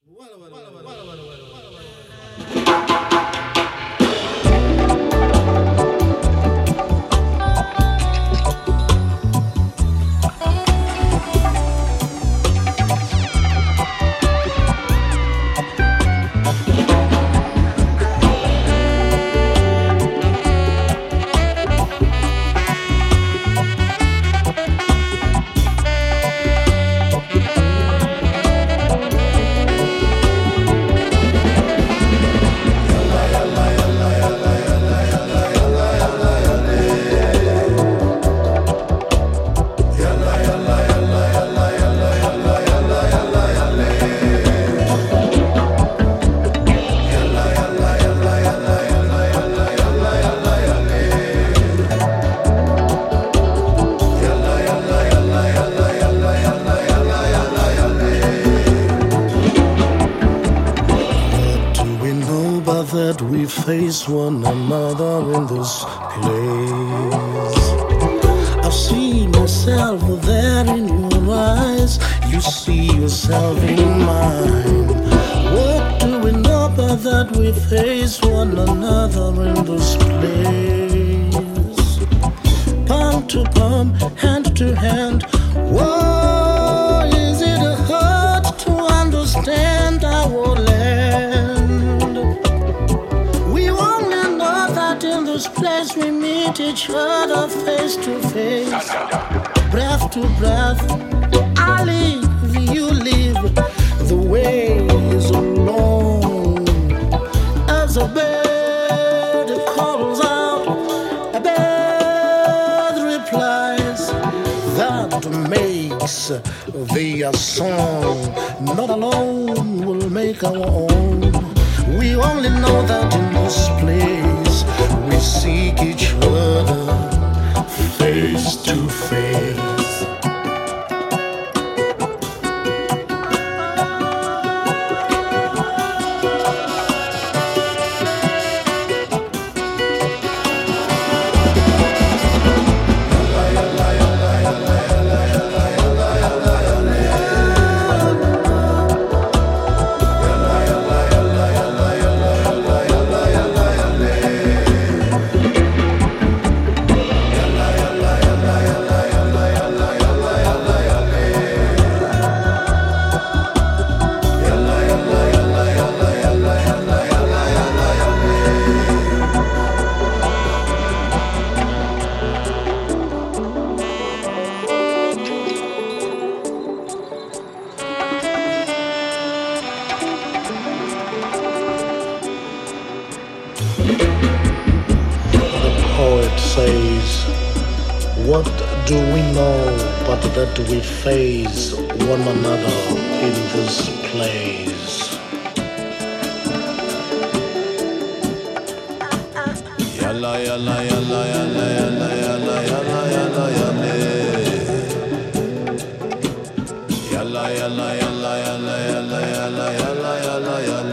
That we face one another in this place. I've seen myself there in your eyes. You see yourself in mine. What do we know but that we face one another in this place? Palm to palm, hand to hand. Whoa, is it hard to understand our land? In this place we meet each other face to face, breath to breath. I live, you live. The way is long as a bird calls out, a bird replies. That makes the song. Not alone will make our own. We only know that in this place we seek each other face to face. Says, what do we know but that we face one another in this place? Yalla yalla yalla yalla yalla yalla yalla yalla yalla yalla yalla yalla yalla yalla yalla yalla yalla